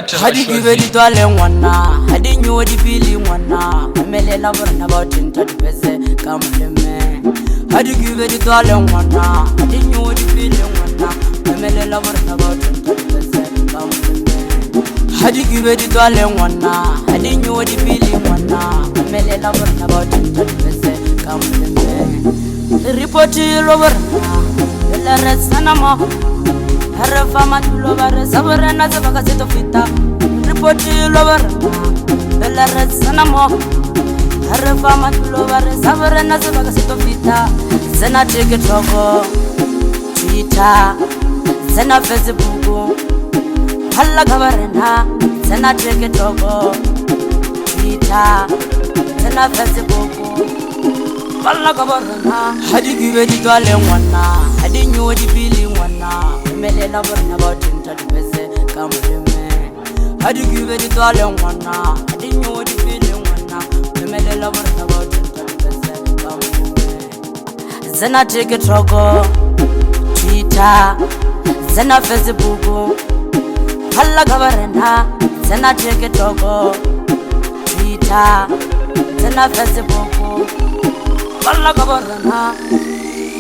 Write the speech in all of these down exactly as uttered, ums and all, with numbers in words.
Hadi give it to Alengwana, Hadi knew the feeling one now. Mele lover about in touch with come to me. Hadi give it to Alengwana, Hadi knew the feeling one now. Mele lover about in touch with come to me. Hadi give it to Alengwana, Hadi knew the feeling one now. Mele lover about in touch with come to me. Report lover, the rest and Harafama to lover, Savarana Zavakasito Fita, report to lover, Bella Sanamo, Harafama to lover, Savarana Zavakasito Fita, Zena take a trogo, Twitter, Zena Facebook, Hala Gavarena, Zena take a trogo, Twitter, Zena Facebook, Hala Gavarena, had you given it to Alengwana, I didn't know the feeling one now. Mele lover about in touch with come to me. How do you give it to Alengwana? I didn't know the feeling one now. Mele lover about in touch with come to me. Zena take a trogo, Twitter, Zena Facebook, Hala Gavarena, Zena take a trogo, Twitter, Zena Facebook, Hala Gavarena.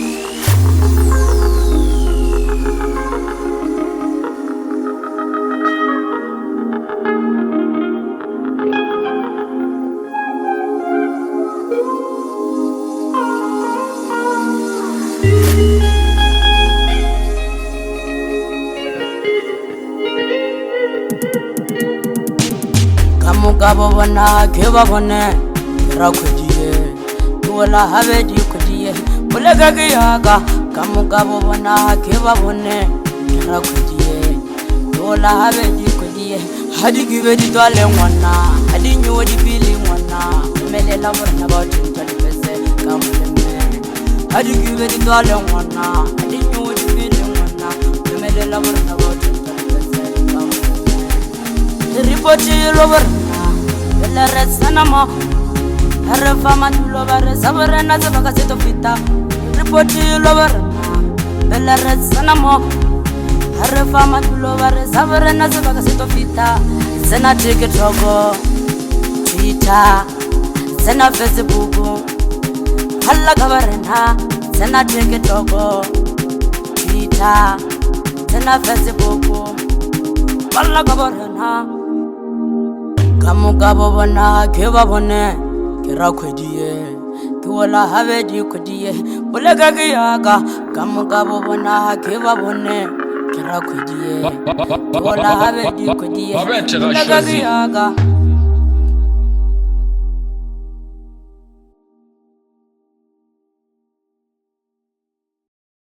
Kamugabo bona keba bone rakudie wala habe di kudie bulega giyaga kamugabo bona keba bone rakudie wala habe di kudie hadi give di to Alengwana hadi nyu di fili mwana mele la bona about in pese kamuleme hadi give di to Alengwana hadi nyu di fili mwana mele la bona about in pese kamuleme report lover Bella Sanamo, Harafama to lover, Savarana Zavakasito Fita, report lover, Bella Sanamo, Harafama to lover, Savarana Zavakasito Fita, Zena take a trogo, Twitter, Zena Facebook, Hala Gavarena, Zena take a trogo, Twitter, Zena Facebook, Hala Gavarena. Kamugabo bona keba bone kira kwediye kiwala have di kwediye bulega giyaga kamugabo bona keba bone kira kwediye kiwala have di kwediye bulega giyaga